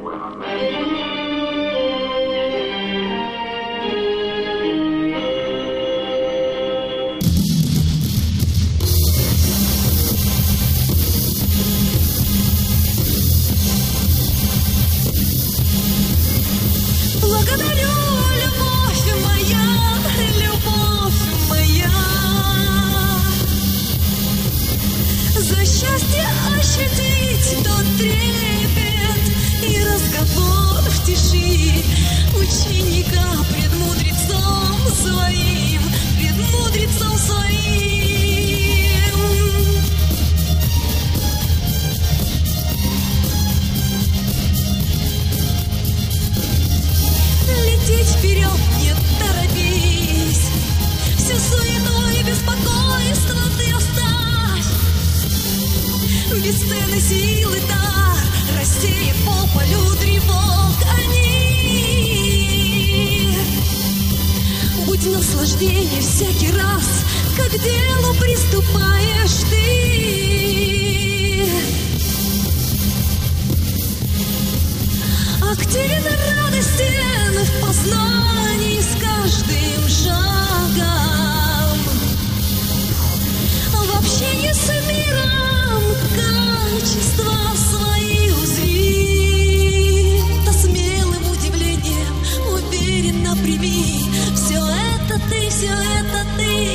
Благодарю, любовь моя, за счастье ощутить тот трепет и разговор в тиши ученика пред мудрецом своим, Лететь вперед, не торопись, всю суету и беспокойство ты оставь. Бесценны силы дар, рассеет по полю тревог они. Будь наслаждение всякий раз, как к делу приступаешь ты. Активен и радостен в познании с каждым шагом, в общении с миром качества свои узри. То смелым удивлением уверенно прими: все это ты, все это ты.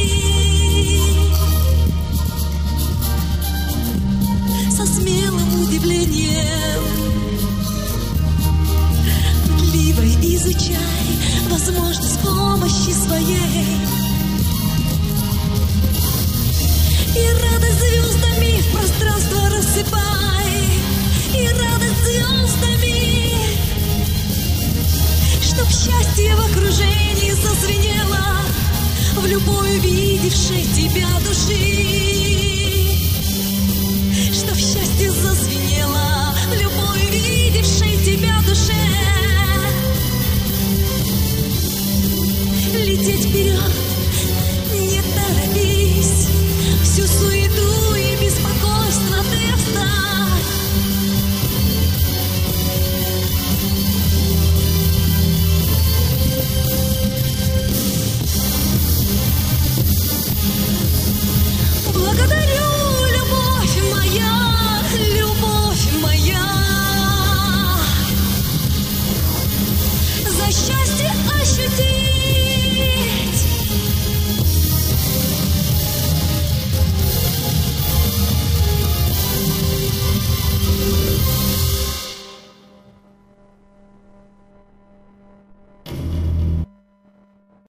Со смелым удивлением изучай возможность помощи своей, и радость звездами в пространство рассыпай, и радость звездами, чтоб счастье в окружении зазвенело в любой увидевшей тебя души, чтоб счастье зазвенело в любой увидевшей тебя душе. Лететь вперед,